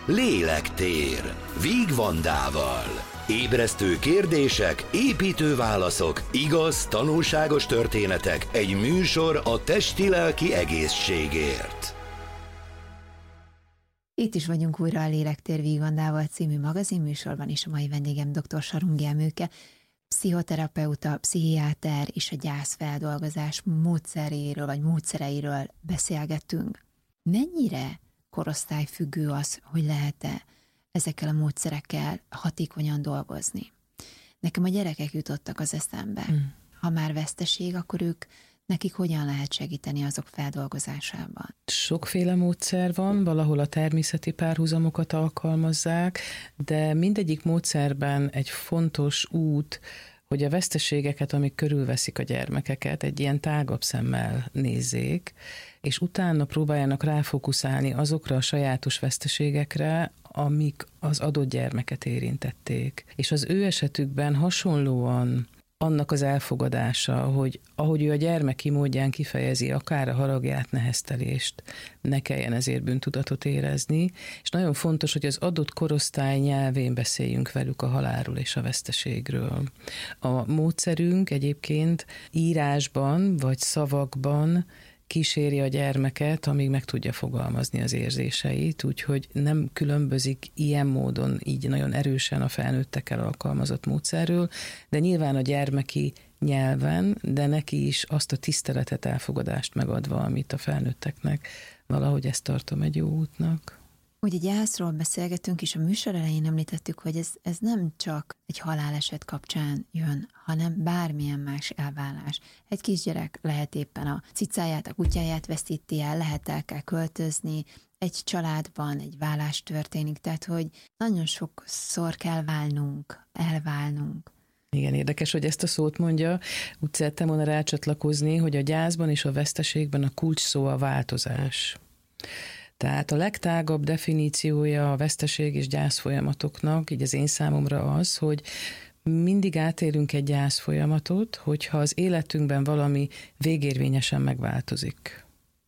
Lélektér, Víg Vandával. Ébresztő kérdések, építő válaszok, igaz, tanulságos történetek, egy műsor a testi-lelki egészségért. Itt is vagyunk újra a Lélektér Víg Vandával című magazinműsorban, és a mai vendégem dr. Sarungi Emőke, pszichoterapeuta, pszichiáter és a gyászfeldolgozás módszereiről beszélgettünk. Mennyire korosztályfüggő az, hogy lehet-e ezekkel a módszerekkel hatékonyan dolgozni? Nekem a gyerekek jutottak az eszembe. Ha már veszteség, akkor nekik hogyan lehet segíteni azok feldolgozásában? Sokféle módszer van, valahol a természeti párhuzamokat alkalmazzák, de mindegyik módszerben egy fontos út, hogy a veszteségeket, amik körülveszik a gyermekeket, egy ilyen tágabb szemmel nézzék, és utána próbáljanak ráfókuszálni azokra a sajátos veszteségekre, amik az adott gyermeket érintették. És az ő esetükben hasonlóan annak az elfogadása, hogy ahogy ő a gyermeki módján kifejezi akár a haragját, neheztelést, ne kelljen ezért bűntudatot érezni, és nagyon fontos, hogy az adott korosztály nyelvén beszéljünk velük a halálról és a veszteségről. A módszerünk egyébként írásban vagy szavakban kíséri a gyermeket, amíg meg tudja fogalmazni az érzéseit, úgyhogy nem különbözik ilyen módon így nagyon erősen a felnőttekkel alkalmazott módszerről, de nyilván a gyermeki nyelven, de neki is azt a tiszteletet, elfogadást megadva, amit a felnőtteknek, valahogy ezt tartom egy jó útnak. Ugye gyászról beszélgetünk, és a műsor elején említettük, hogy ez nem csak egy haláleset kapcsán jön, hanem bármilyen más elválás. Egy kisgyerek lehet éppen a cicáját, a kutyáját veszíti el, lehet el kell költözni, egy családban egy válás történik, tehát hogy nagyon sokszor kell elválnunk. Igen, érdekes, hogy ezt a szót mondja. Úgy szerettem volna rácsatlakozni, hogy a gyászban és a veszteségben a kulcs szó a változás. Tehát a legtágabb definíciója a veszteség és gyász folyamatoknak, így az én számomra az, hogy mindig átélünk egy gyász folyamatot, hogyha az életünkben valami végérvényesen megváltozik.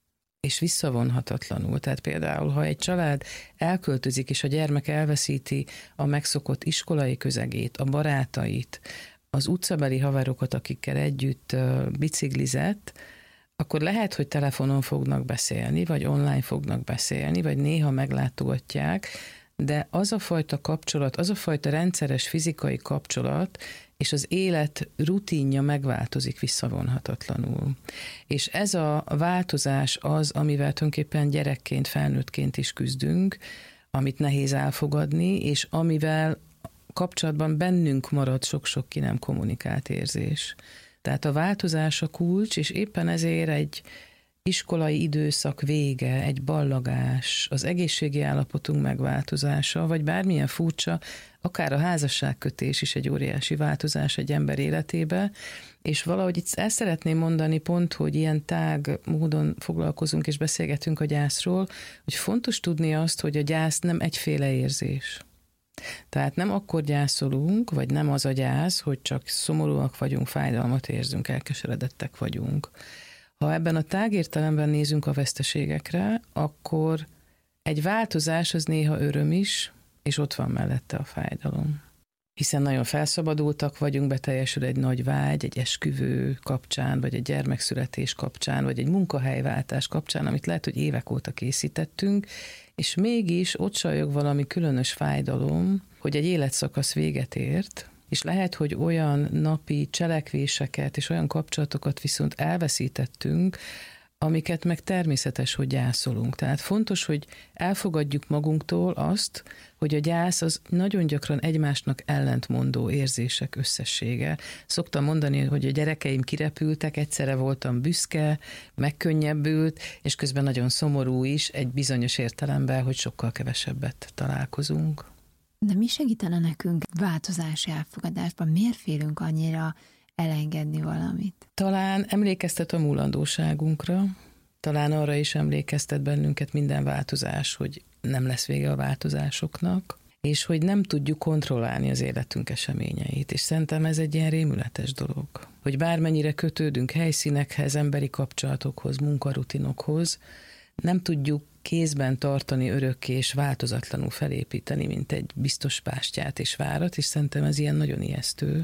És visszavonhatatlanul. Tehát például, ha egy család elköltözik, és a gyermek elveszíti a megszokott iskolai közegét, a barátait, az utcabeli haverokat, akikkel együtt biciklizett, akkor lehet, hogy telefonon fognak beszélni, vagy online fognak beszélni, vagy néha meglátogatják, de az a fajta kapcsolat, az a fajta rendszeres fizikai kapcsolat, és az élet rutinja megváltozik visszavonhatatlanul. És ez a változás az, amivel tulajdonképpen gyerekként, felnőttként is küzdünk, amit nehéz elfogadni, és amivel kapcsolatban bennünk marad sok-sok ki nem kommunikált érzés. Tehát a változás a kulcs, és éppen ezért egy iskolai időszak vége, egy ballagás, az egészségi állapotunk megváltozása, vagy bármilyen furcsa, akár a házasságkötés is egy óriási változás egy ember életébe, és valahogy itt el szeretném mondani pont, hogy ilyen tág módon foglalkozunk és beszélgetünk a gyászról, hogy fontos tudni azt, hogy a gyász nem egyféle érzés. Tehát nem akkor gyászolunk, vagy nem az a gyász, hogy csak szomorúak vagyunk, fájdalmat érzünk, elkeseredettek vagyunk. Ha ebben a tágértelemben nézünk a veszteségekre, akkor egy változás az néha öröm is, és ott van mellette a fájdalom. Hiszen nagyon felszabadultak vagyunk, beteljesül egy nagy vágy, egy esküvő kapcsán, vagy egy gyermekszületés kapcsán, vagy egy munkahelyváltás kapcsán, amit lehet, hogy évek óta készítettünk, és mégis ott sajog valami különös fájdalom, hogy egy életszakasz véget ért, és lehet, hogy olyan napi cselekvéseket és olyan kapcsolatokat viszont elveszítettünk, amiket meg természetes, hogy gyászolunk. Tehát fontos, hogy elfogadjuk magunktól azt, hogy a gyász az nagyon gyakran egymásnak ellentmondó érzések összessége. Szoktam mondani, hogy a gyerekeim kirepültek, egyszerre voltam büszke, megkönnyebbült, és közben nagyon szomorú is egy bizonyos értelemben, hogy sokkal kevesebbet találkozunk. De mi segítene nekünk változási elfogadásban? Miért félünk annyira elengedni valamit? Talán emlékeztet a múlandóságunkra, talán arra is emlékeztet bennünket minden változás, hogy nem lesz vége a változásoknak, és hogy nem tudjuk kontrollálni az életünk eseményeit, és szerintem ez egy ilyen rémületes dolog. Hogy bármennyire kötődünk helyszínekhez, emberi kapcsolatokhoz, munkarutinokhoz, nem tudjuk kézben tartani örökké és változatlanul felépíteni, mint egy biztos pástyát és várat, és szerintem ez ilyen nagyon ijesztő.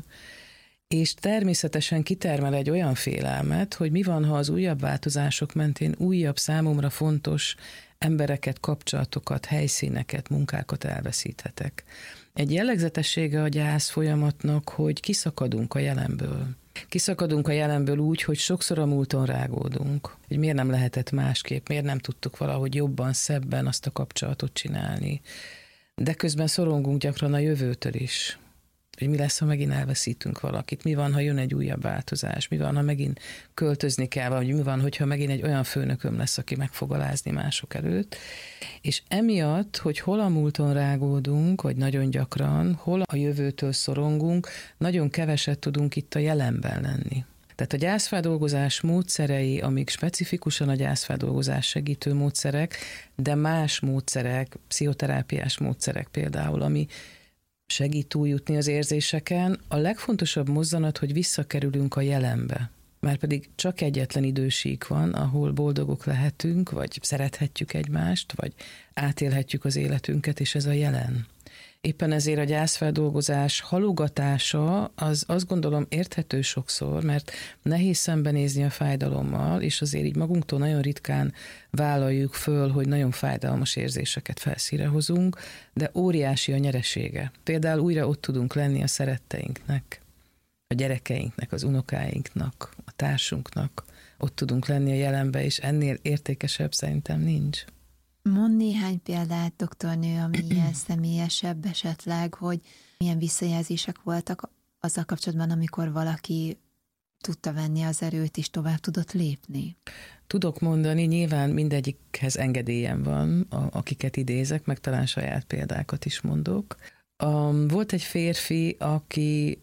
És természetesen kitermel egy olyan félelmet, hogy mi van, ha az újabb változások mentén újabb számomra fontos embereket, kapcsolatokat, helyszíneket, munkákat elveszíthetek. Egy jellegzetessége a gyász folyamatnak, hogy kiszakadunk a jelenből. Kiszakadunk a jelenből úgy, hogy sokszor a múlton rágódunk. Hogy miért nem lehetett másképp, miért nem tudtuk valahogy jobban, szebben azt a kapcsolatot csinálni. De közben szorongunk gyakran a jövőtől is. Hogy mi lesz, ha megint elveszítünk valakit, mi van, ha jön egy újabb változás, mi van, ha megint költözni kell, vagy mi van, hogyha megint egy olyan főnököm lesz, aki meg fog alázni mások előtt. És emiatt, hogy hol a múlton rágódunk, vagy nagyon gyakran, hol a jövőtől szorongunk, nagyon keveset tudunk itt a jelenben lenni. Tehát a gyászfeldolgozás módszerei, amik specifikusan a gyászfeldolgozás segítő módszerek, de más módszerek, pszichoterápiás módszerek például, ami segít túljutni az érzéseken. A legfontosabb mozzanat, hogy visszakerülünk a jelenbe. Márpedig csak egyetlen idősík van, ahol boldogok lehetünk, vagy szerethetjük egymást, vagy átélhetjük az életünket, és ez a jelen. Éppen ezért a gyászfeldolgozás halogatása az azt gondolom érthető sokszor, mert nehéz szembenézni a fájdalommal, és azért így magunktól nagyon ritkán vállaljuk föl, hogy nagyon fájdalmas érzéseket felszínre hozunk, de óriási a nyeresége. Például újra ott tudunk lenni a szeretteinknek, a gyerekeinknek, az unokáinknak, a társunknak, ott tudunk lenni a jelenbe, és ennél értékesebb szerintem nincs. Mond néhány példát, doktornő, ami ilyen személyesebb esetleg, hogy milyen visszajelzések voltak azzal kapcsolatban, amikor valaki tudta venni az erőt, és tovább tudott lépni? Tudok mondani, nyilván mindegyikhez engedélyem van, akiket idézek, meg talán saját példákat is mondok. Volt egy férfi, aki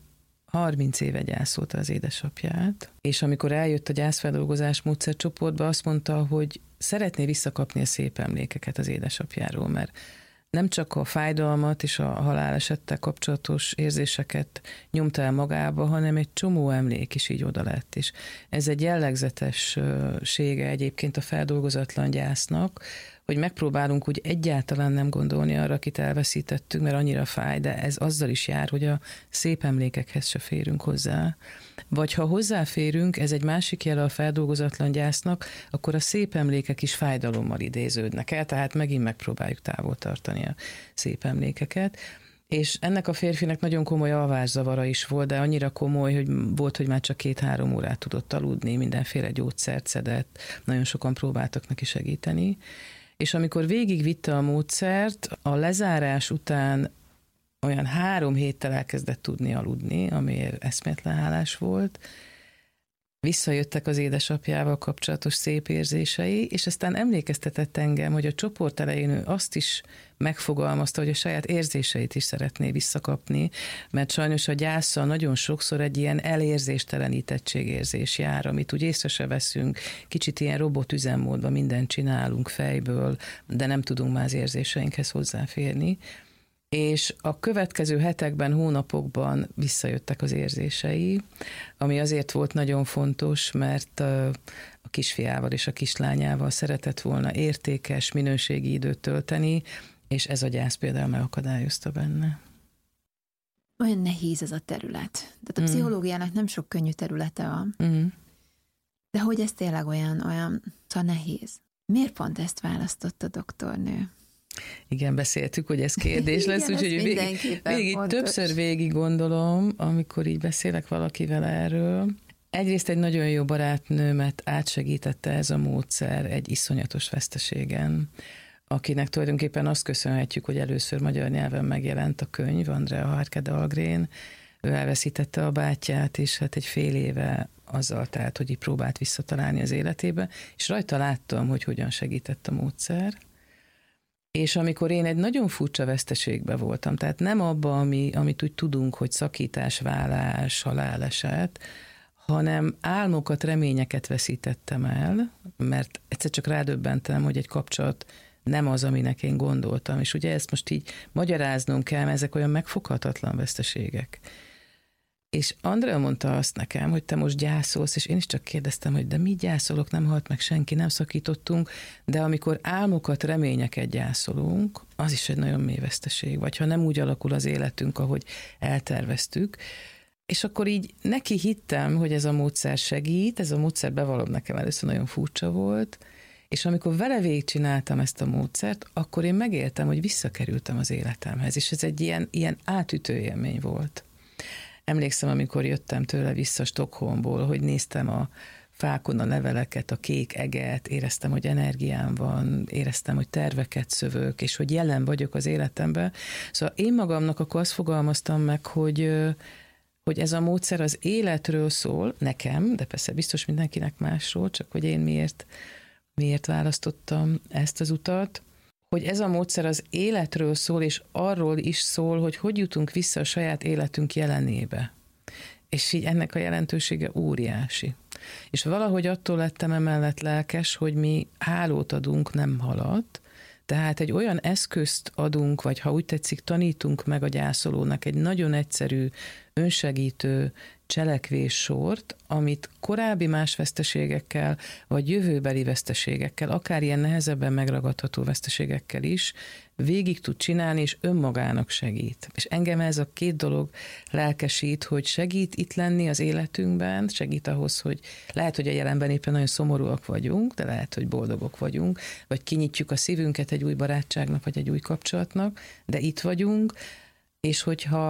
30 éve gyászolta az édesapját, és amikor eljött a gyászfeldolgozás módszercsoportba, azt mondta, hogy szeretné visszakapni a szép emlékeket az édesapjáról, mert nem csak a fájdalmat és a halálesettel kapcsolatos érzéseket nyomta el magába, hanem egy csomó emlék is így oda lett. És ez egy jellegzetessége egyébként a feldolgozatlan gyásznak, hogy megpróbálunk úgy egyáltalán nem gondolni arra, akit elveszítettünk, mert annyira fáj, de ez azzal is jár, hogy a szép emlékekhez se férünk hozzá. Vagy ha hozzáférünk, ez egy másik jele a feldolgozatlan gyásznak, akkor a szép emlékek is fájdalommal idéződnek el, tehát megint megpróbáljuk távol tartani a szép emlékeket. És ennek a férfinek nagyon komoly alvászavara is volt, de annyira komoly, hogy volt, hogy már csak 2-3 órát tudott aludni, mindenféle gyógyszert szedett, nagyon sokan próbáltak neki segíteni. És amikor végigvitte a módszert, a lezárás után olyan 3 héttel elkezdett tudni aludni, amiért eszméletlen hálás volt. Visszajöttek az édesapjával kapcsolatos szép érzései, és aztán emlékeztetett engem, hogy a csoport elején ő azt is megfogalmazta, hogy a saját érzéseit is szeretné visszakapni, mert sajnos a gyászsal nagyon sokszor egy ilyen elérzéstelenítettségérzés jár, amit úgy észre se veszünk, kicsit ilyen robotüzemmódban mindent csinálunk fejből, de nem tudunk már az érzéseinkhez hozzáférni. És a következő hetekben, hónapokban visszajöttek az érzései, ami azért volt nagyon fontos, mert a kisfiával és a kislányával szeretett volna értékes, minőségi időt tölteni, és ez a gyász például megakadályozta benne. Olyan nehéz ez a terület. Tehát a pszichológiának nem sok könnyű területe van. De hogy ez tényleg olyan nehéz. Miért pont ezt választott a doktornő? Igen, beszéltük, hogy ez kérdés lesz, úgyhogy többször végig gondolom, amikor így beszélek valakivel erről. Egyrészt egy nagyon jó barátnőmet átsegítette ez a módszer egy iszonyatos veszteségen, akinek tulajdonképpen azt köszönhetjük, hogy először magyar nyelven megjelent a könyv, Andrea Harke Dahlgren. Ő elveszítette a bátyját, és hát egy fél éve azzal telt, hogy így próbált visszatalálni az életébe, és rajta láttam, hogy hogyan segített a módszer. És amikor én egy nagyon furcsa veszteségbe voltam, tehát nem abba, amit úgy tudunk, hogy szakítás, válás, haláleset, hanem álmokat, reményeket veszítettem el, mert egyszer csak rádöbbentem, hogy egy kapcsolat nem az, aminek én gondoltam, és ugye ezt most így magyaráznom kell, mert ezek olyan megfoghatatlan veszteségek. És Andrea mondta azt nekem, hogy te most gyászolsz, és én is csak kérdeztem, hogy de mi gyászolok, nem halt meg senki, nem szakítottunk, de amikor álmokat, reményeket gyászolunk, az is egy nagyon mély veszteség, vagy ha nem úgy alakul az életünk, ahogy elterveztük. És akkor így neki hittem, hogy ez a módszer segít, ez a módszer, bevallom, nekem először nagyon furcsa volt, és amikor vele végigcsináltam ezt a módszert, akkor én megéltem, hogy visszakerültem az életemhez, és ez egy ilyen átütő élmény volt. Emlékszem, amikor jöttem tőle vissza Stockholmból, hogy néztem a fákon a leveleket, a kék eget, éreztem, hogy energiám van, éreztem, hogy terveket szövök, és hogy jelen vagyok az életemben. Szóval én magamnak akkor azt fogalmaztam meg, hogy ez a módszer az életről szól, nekem, de persze biztos mindenkinek másról, csak hogy én miért választottam ezt az utat, hogy ez a módszer az életről szól, és arról is szól, hogy jutunk vissza a saját életünk jelenébe. És így ennek a jelentősége óriási. És valahogy attól lettem emellett lelkes, hogy mi hálót adunk, nem halat, tehát egy olyan eszközt adunk, vagy ha úgy tetszik, tanítunk meg a gyászolónak egy nagyon egyszerű, önsegítő cselekvéssort, amit korábbi más veszteségekkel, vagy jövőbeli veszteségekkel, akár ilyen nehezebben megragadható veszteségekkel is végig tud csinálni, és önmagának segít. És engem ez a két dolog lelkesít, hogy segít itt lenni az életünkben, segít ahhoz, hogy lehet, hogy a jelenben éppen nagyon szomorúak vagyunk, de lehet, hogy boldogok vagyunk, vagy kinyitjuk a szívünket egy új barátságnak, vagy egy új kapcsolatnak, de itt vagyunk, és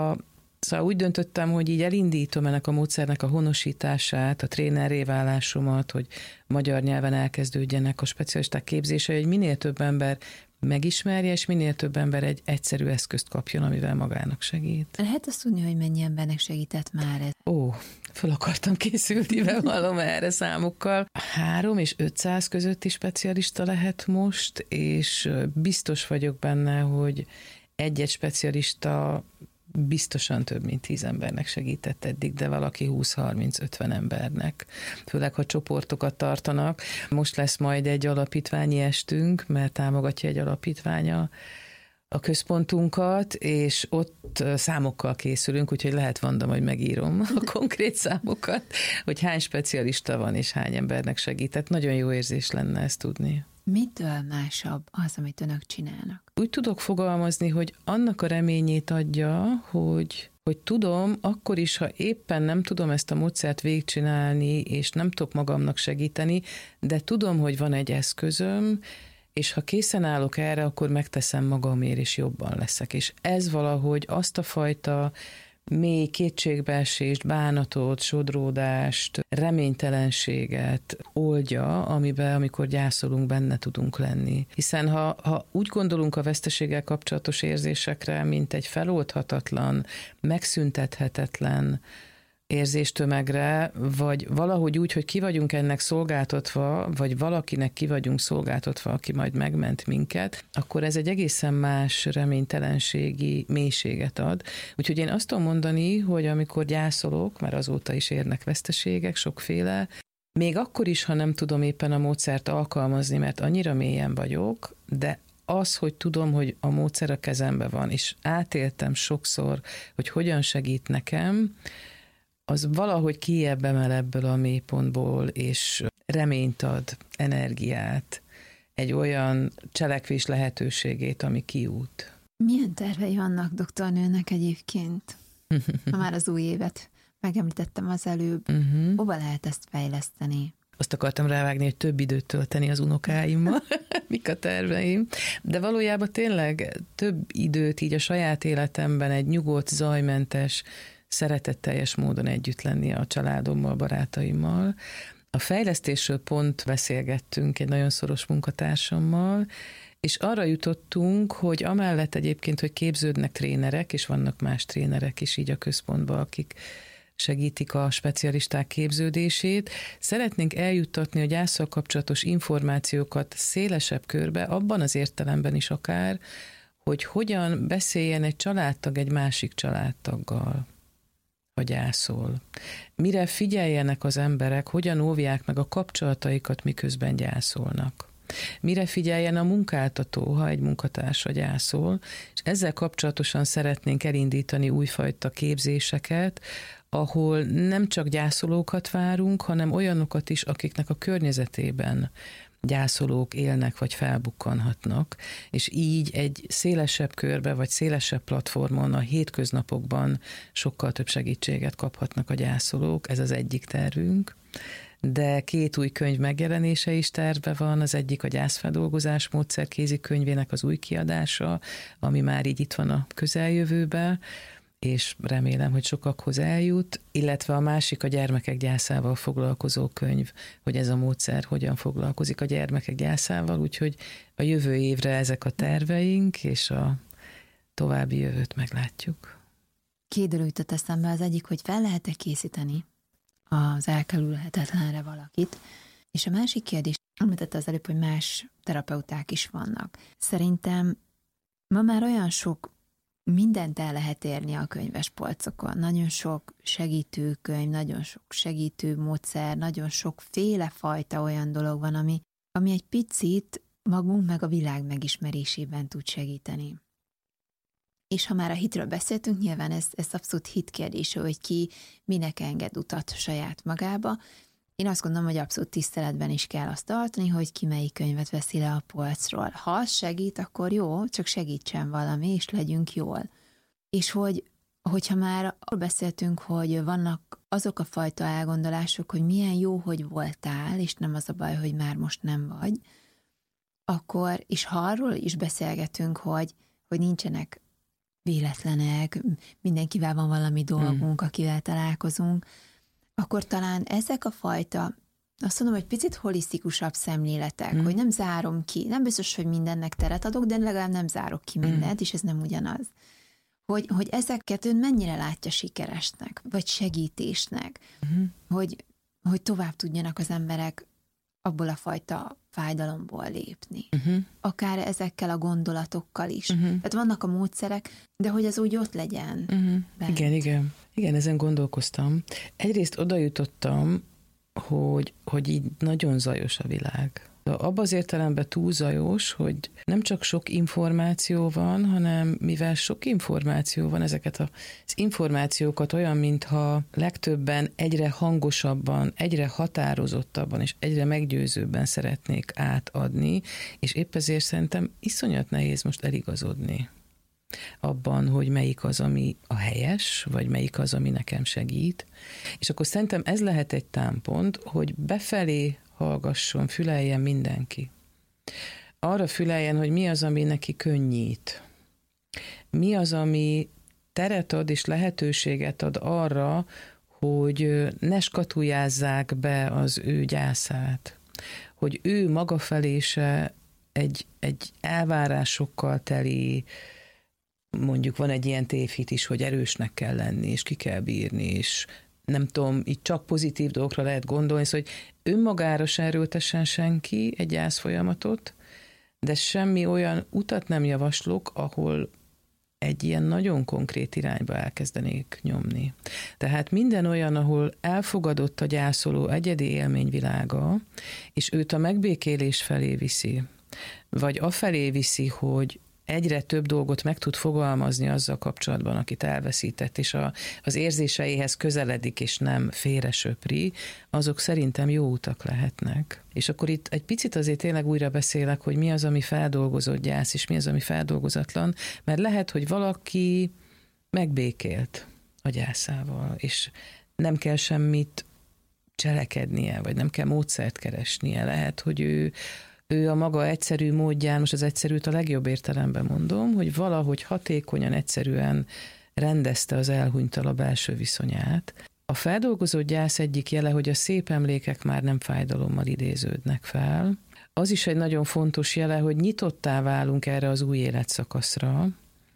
Szóval úgy döntöttem, hogy így elindítom ennek a módszernek a honosítását, a trénerré válásomat, hogy magyar nyelven elkezdődjenek a specialisták képzése, hogy minél több ember megismerje, és minél több ember egy egyszerű eszközt kapjon, amivel magának segít. Lehet azt tudni, hogy mennyi embernek segített már ez? Föl akartam készülni, bevallom erre számokkal. 300 és 500 közötti specialista lehet most, és biztos vagyok benne, hogy egy-egy specialista biztosan több mint 10 embernek segített eddig, de valaki 20-30-50 embernek. Főleg, ha csoportokat tartanak. Most lesz majd egy alapítványi estünk, mert támogatja egy alapítványa a központunkat, és ott számokkal készülünk, úgyhogy lehet, Vanda, hogy megírom a konkrét számokat, hogy hány specialista van, és hány embernek segített. Nagyon jó érzés lenne ezt tudni. Mitől másabb az, amit önök csinálnak? Úgy tudok fogalmazni, hogy annak a reményét adja, hogy tudom, akkor is, ha éppen nem tudom ezt a módszert végigcsinálni, és nem tudok magamnak segíteni, de tudom, hogy van egy eszközöm, és ha készen állok erre, akkor megteszem magamért, és jobban leszek. És ez valahogy azt a fajta mély kétségbeesést, bánatot, sodródást, reménytelenséget oldja, amiben, amikor gyászolunk, benne tudunk lenni. Hiszen ha úgy gondolunk a veszteséggel kapcsolatos érzésekre, mint egy feloldhatatlan, megszüntethetetlen érzéstömegre, vagy valahogy úgy, hogy ki vagyunk ennek szolgáltatva, vagy valakinek ki vagyunk szolgáltatva, aki majd megment minket, akkor ez egy egészen más reménytelenségi mélységet ad. Úgyhogy én azt tudom mondani, hogy amikor gyászolok, mert azóta is érnek veszteségek, sokféle, még akkor is, ha nem tudom éppen a módszert alkalmazni, mert annyira mélyen vagyok, de az, hogy tudom, hogy a módszer a kezemben van, és átéltem sokszor, hogy hogyan segít nekem, az valahogy kijebb emel ebből a mélypontból, és reményt ad, energiát, egy olyan cselekvés lehetőségét, ami kiút. Milyen tervei vannak doktornőnek egyébként? Ha már az új évet megemlítettem az előbb. Hova lehet ezt fejleszteni? Azt akartam rávágni, hogy több időt tölteni az unokáimmal, mik a terveim. De valójában tényleg több időt így a saját életemben egy nyugodt, zajmentes, szeretetteljes módon együtt lenni a családommal, barátaimmal. A fejlesztésről pont beszélgettünk egy nagyon szoros munkatársammal, és arra jutottunk, hogy amellett egyébként, hogy képződnek trénerek, és vannak más trénerek is így a központban, akik segítik a specialisták képződését, szeretnénk eljuttatni a gyászsal kapcsolatos információkat szélesebb körbe, abban az értelemben is akár, hogy hogyan beszéljen egy családtag egy másik családtaggal, ha gyászol. Mire figyeljenek az emberek, hogyan óvják meg a kapcsolataikat, miközben gyászolnak. Mire figyeljen a munkáltató, ha egy munkatársa gyászol, és ezzel kapcsolatosan szeretnénk elindítani újfajta képzéseket, ahol nem csak gyászolókat várunk, hanem olyanokat is, akiknek a környezetében gyászolók élnek, vagy felbukkanhatnak, és így egy szélesebb körbe, vagy szélesebb platformon a hétköznapokban sokkal több segítséget kaphatnak a gyászolók, ez az egyik tervünk. De 2 új könyv megjelenése is tervben van, az egyik a gyászfeldolgozás módszerkézikönyvének az új kiadása, ami már így itt van a közeljövőben, és remélem, hogy sokakhoz eljut, illetve a másik a gyermekek gyászával foglalkozó könyv, hogy ez a módszer hogyan foglalkozik a gyermekek gyászával, úgyhogy a jövő évre ezek a terveink, és a további jövőt meglátjuk. 2 dolog jutott eszembe, az egyik, hogy fel lehet-e készíteni az elkerülhetetlenre valakit, és a másik kérdés, említette az előbb, hogy más terapeuták is vannak. Szerintem ma már olyan sok mindent el lehet érni a könyvespolcokon. Nagyon sok segítőkönyv, nagyon sok segítő módszer, nagyon sokféle fajta olyan dolog van, ami egy picit magunk meg a világ megismerésében tud segíteni. És ha már a hitről beszéltünk, nyilván ez abszolút hitkérdése, hogy ki minek enged utat saját magába. Én azt gondolom, hogy abszolút tiszteletben is kell azt tartani, hogy ki melyik könyvet veszi le a polcról. Ha az segít, akkor jó, csak segítsen valami, és legyünk jól. És hogyha már arról beszéltünk, hogy vannak azok a fajta elgondolások, hogy milyen jó, hogy voltál, és nem az a baj, hogy már most nem vagy, akkor, és ha arról is beszélgetünk, hogy nincsenek véletlenek, mindenkivel van valami dolgunk, akivel találkozunk, akkor talán ezek a fajta, azt mondom, hogy picit holisztikusabb szemléletek, hogy nem zárom ki, nem biztos, hogy mindennek teret adok, de legalább nem zárok ki mindent, és ez nem ugyanaz. Hogy ezeket ön mennyire látja sikeresnek, vagy segítésnek, hogy tovább tudjanak az emberek abból a fajta fájdalomból lépni. Akár ezekkel a gondolatokkal is. Tehát vannak a módszerek, de hogy ez úgy ott legyen. Igen, ezen gondolkoztam. Egyrészt oda jutottam, hogy így nagyon zajos a világ. Abban az értelemben túl zajos, hogy nem csak sok információ van, hanem mivel sok információ van, ezeket az információkat olyan, mintha legtöbben egyre hangosabban, egyre határozottabban és egyre meggyőzőbben szeretnék átadni, és épp ezért szerintem iszonyat nehéz most eligazodni abban, hogy melyik az, ami a helyes, vagy melyik az, ami nekem segít. És akkor szerintem ez lehet egy támpont, hogy befelé hallgasson, füleljen mindenki. Arra füleljen, hogy mi az, ami neki könnyít. Mi az, ami teret ad és lehetőséget ad arra, hogy ne skatujázzák be az ő gyászát. Hogy ő maga felé se egy elvárásokkal teli, mondjuk van egy ilyen tévhit is, hogy erősnek kell lenni, és ki kell bírni, és nem tudom, így csak pozitív dolgokra lehet gondolni, hogy önmagára se erőltessen senki egy gyászfolyamatot, de semmi olyan utat nem javaslok, ahol egy ilyen nagyon konkrét irányba elkezdenék nyomni. Tehát minden olyan, ahol elfogadott a gyászoló egyedi élményvilága, és őt a megbékélés felé viszi, vagy afelé viszi, hogy egyre több dolgot meg tud fogalmazni azzal kapcsolatban, akit elveszített, és az érzéseihez közeledik, és nem félresöpri, azok szerintem jó utak lehetnek. És akkor itt egy picit azért tényleg újra beszélek, hogy mi az, ami feldolgozott gyász, és mi az, ami feldolgozatlan, mert lehet, hogy valaki megbékélt a gyászával, és nem kell semmit cselekednie, vagy nem kell módszert keresnie. Lehet, hogy ő a maga egyszerű módján, most az egyszerűt a legjobb értelemben mondom, hogy valahogy hatékonyan, egyszerűen rendezte az elhunytal belső viszonyát. A feldolgozott gyász egyik jele, hogy a szép emlékek már nem fájdalommal idéződnek fel. Az is egy nagyon fontos jele, hogy nyitottá válunk erre az új életszakaszra,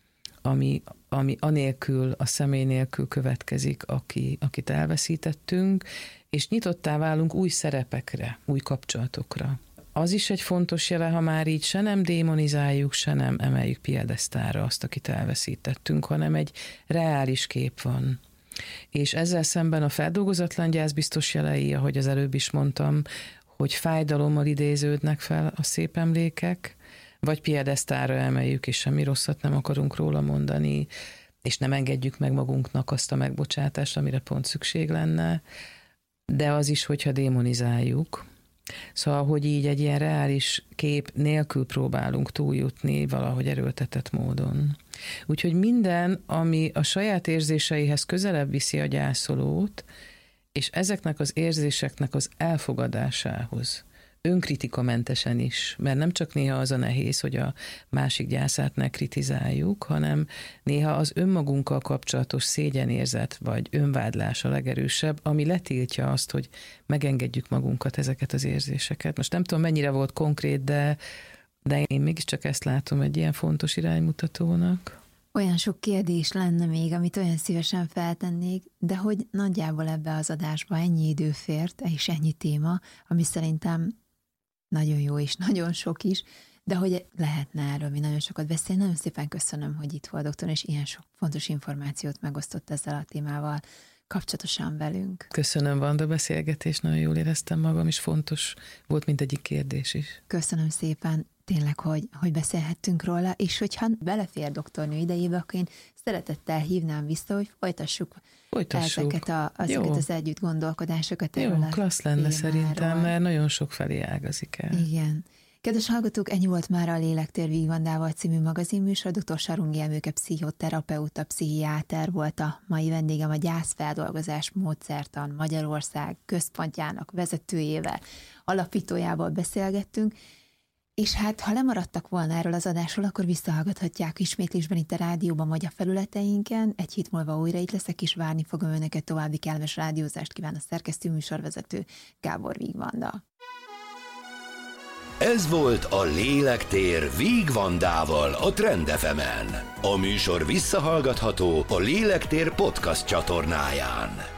ami anélkül, a személy nélkül következik, akit elveszítettünk, és nyitottá válunk új szerepekre, új kapcsolatokra. Az is egy fontos jele, ha már így se nem démonizáljuk, se nem emeljük piedesztára azt, akit elveszítettünk, hanem egy reális kép van. És ezzel szemben a feldolgozatlan gyász biztos jelei, ahogy az előbb is mondtam, hogy fájdalommal idéződnek fel a szép emlékek, vagy piedesztára emeljük, és semmi rosszat nem akarunk róla mondani, és nem engedjük meg magunknak azt a megbocsátást, amire pont szükség lenne, de az is, hogyha démonizáljuk. Szóval, hogy így egy ilyen reális kép nélkül próbálunk túljutni valahogy erőltetett módon. Úgyhogy minden, ami a saját érzéseihez közelebb viszi a gyászolót, és ezeknek az érzéseknek az elfogadásához, önkritikamentesen is, mert nem csak néha az a nehéz, hogy a másik gyászát ne kritizáljuk, hanem néha az önmagunkkal kapcsolatos szégyenérzet vagy önvádlás a legerősebb, ami letiltja azt, hogy megengedjük magunkat ezeket az érzéseket. Most nem tudom, mennyire volt konkrét, de én mégiscsak ezt látom egy ilyen fontos iránymutatónak. Olyan sok kérdés lenne még, amit olyan szívesen feltennék, de hogy nagyjából ebbe az adásba ennyi idő fért, és ennyi téma, ami szerintem nagyon jó és nagyon sok is, de hogy lehetne erről mi nagyon sokat beszélni. Nagyon szépen köszönöm, hogy itt volt, doktor, és ilyen sok fontos információt megosztott ezzel a témával kapcsolatosan velünk. Köszönöm, Vanda, beszélgetés, nagyon jól éreztem magam, és fontos volt mindegyik kérdés is. Köszönöm szépen, tényleg, hogy beszélhettünk róla, és hogyha belefér doktornő idejébe, akkor én szeretettel hívnám vissza, hogy folytassuk. ezeket az együtt gondolkodásokat. Jó, klassz lenne szerintem, mert nagyon sok felé ágazik el. Igen. Kedves hallgatók, ennyi volt már a Lélektér Vígvandával című magazinműsor. Dr. Sarungi Emőke pszichoterapeuta, pszichiáter volt a mai vendégem, a gyászfeldolgozás módszertan Magyarország központjának vezetőjével, alapítójával beszélgettünk. És hát, ha lemaradtak volna erről az adásról, akkor visszahallgathatják ismétlésben itt a rádióban vagy a felületeinken. Egy hét múlva újra itt leszek, és várni fogom önöket. További kellemes rádiózást kíván a szerkesztő műsorvezető Gábor Vígvanda. Ez volt a Lélektér Vígvandával a Trend FM-en. A műsor visszahallgatható a Lélektér podcast csatornáján.